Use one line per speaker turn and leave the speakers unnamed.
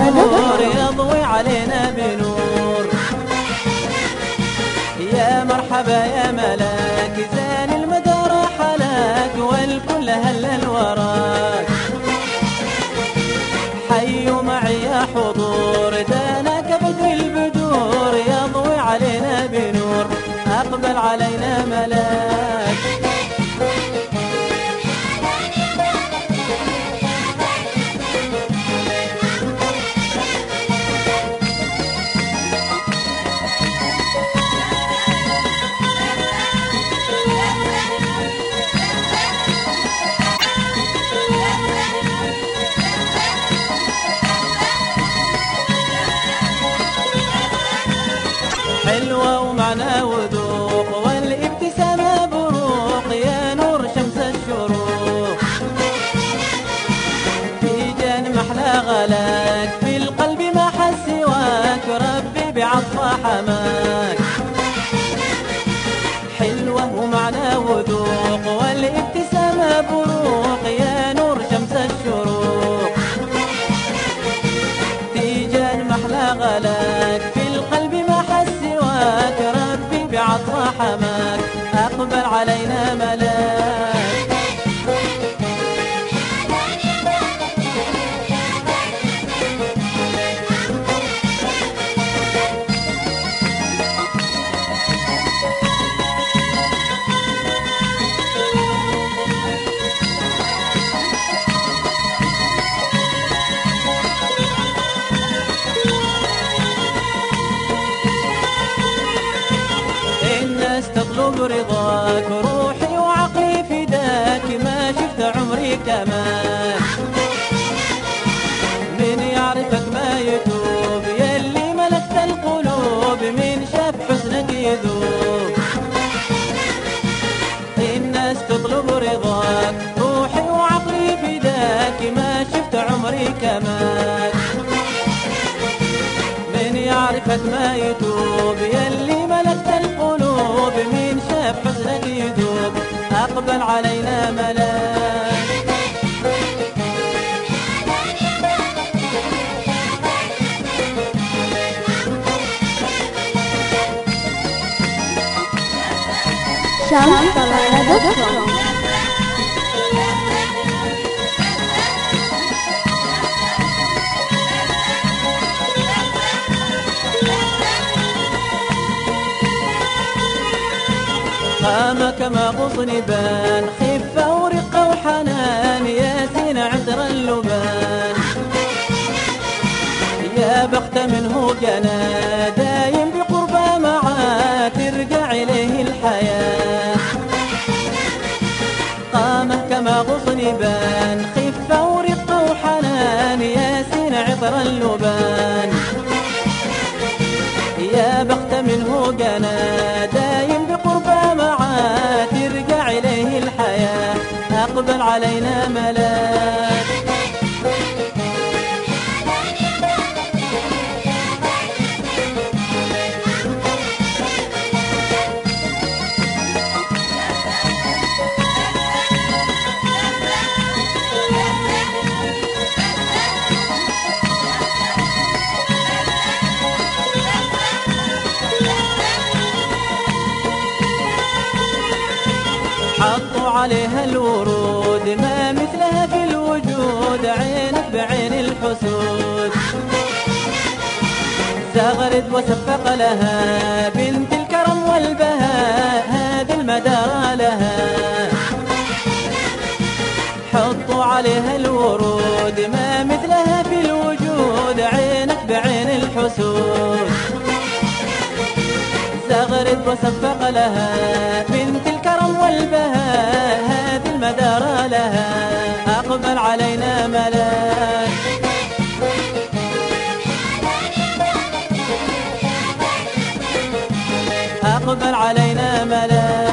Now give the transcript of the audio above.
نور يضوي علينا بنور. يا مرحبا يا ملاك زان المدار حلاك والكل هلل وراك. حيوا معي يا حضور دانك بدر البدور يضوي علينا بنور. أقبل علينا ملاك حلوة ومعنى وذوق والابتسامة بروق يا نور شمس الشروق. في جان محلى غلاك في القلب ما حس سواك ربي بعطفه حماك. حلوة ومعنى وذوق والابتسامة بروق يا نور شمس الشروق. في جان محلى غلاك في القلب ما حس سواك ربي بعطفه حماك. أقبل علينا ملاك تطلب رضاك روحي وعقلي فداك ما شفت عمري كمان. من يعرفك ما يتوب يلي ملكت القلوب من شاف حسنك يذوب. الناس تطلب رضاك روحي وعقلي فداك ما شفت عمري كمان. من يعرفك ما يتوب يلي ملكت القلوب من شاف حسنك يذوب. أقبل علينا ملاك
shamstalana.com.
قام كما غصن بان خفة ورقة وحنان ياسين عذر اللبان. يا بخت منه جنى دايم بقربه معاه ترجع إليه الحياة. قام كما غصن بان خفة ورقة وحنان ياسين عذر اللبان. يا بخت منه جنى دايم بقربه معاه ترجع إليه الحياة. أقبل علينا ملاك حطوا عليها الورود ما مثلها في الوجود عينك بعين الحسود. زغرد وسفق لها بنت الكرم والبهاء هذه المدار لها. حطوا عليها الورود ما مثلها في الوجود عينك بعين الحسود. زغرد وسفق لها بنت الكرم والبهاء هذه المدار لها. أقبل علينا ملاك أقبل علينا ملاك